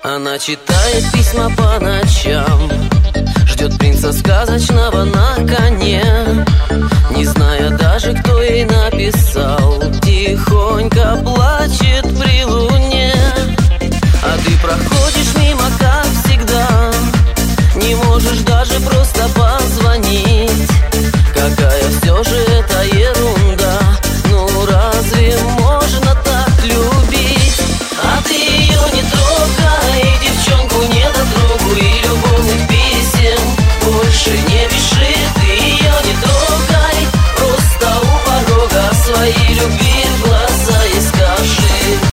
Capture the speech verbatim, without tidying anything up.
Она читает письма по ночам, ждет принца сказочного на коне, не зная даже, кто ей написал. Тихо